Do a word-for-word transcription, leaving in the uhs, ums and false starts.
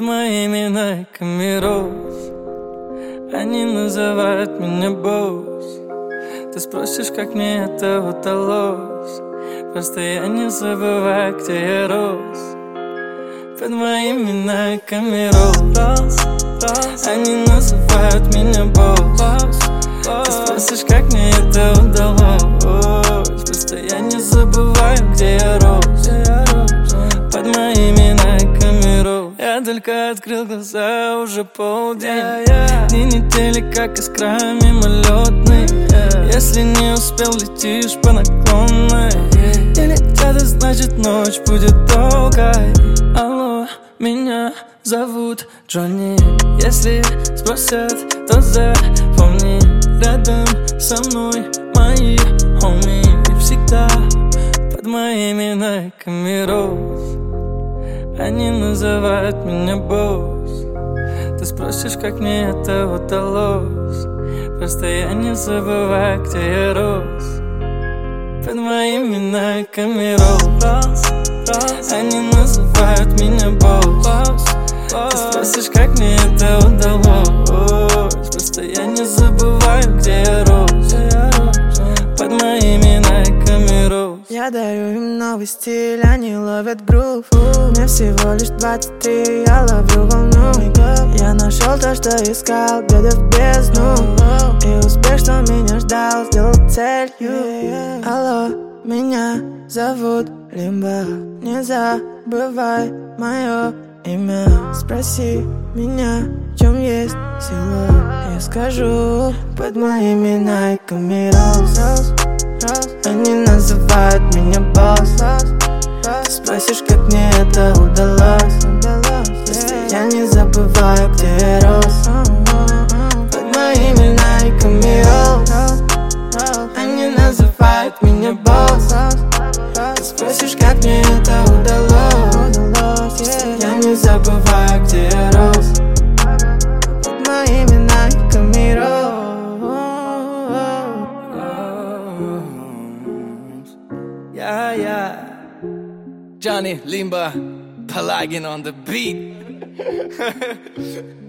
моими найками роз. Они называют меня босс. Ты спросишь, как мне это удалось. Просто я не забываю, где я рос. Под моими найками роз. Они называют меня босс. Ты спросишь, как мне это удалось. Просто я не забываю, где я рос. Под моими найками роз. Я только открыл глаза, уже полдень. Дни недели, как искра мимолетный. Если не успел, летишь по наклонной. Не летят, значит ночь будет долгой. Алло, меня зовут Джонни. Если спросят, то запомни. Рядом со мной мои хоми. Всегда под моими найками роз. Они называют меня босс. Ты спросишь, как мне это удалось. Просто я не забываю, где я рос. Под моими найками роз. Они называют меня босс. Ты спросишь, как мне это удалось. Просто я не забываю, где я рос. Под моими найками роз. Я дарю им новый стиль, они ловят грув. Мне всего лишь двадцать три, я ловлю волну. Я нашел то, что искал, глядя в бездну. И успех, что меня ждал, сделал целью. Алло, меня зовут Лимба. Не забывай мое имя. Спроси меня, в чем есть сила. Я скажу, под моими найками роз. Они называют меня босс. Ты спросишь, как мне это удалось. Если я не забываю, где я рос. Под моими найками роз. Они называют меня босс. Ты спросишь, как мне это удалось. Если я не забываю, где я рос. Под моими найками роз. Yeah, yeah. Johnny Limba, Pelagin on the beat.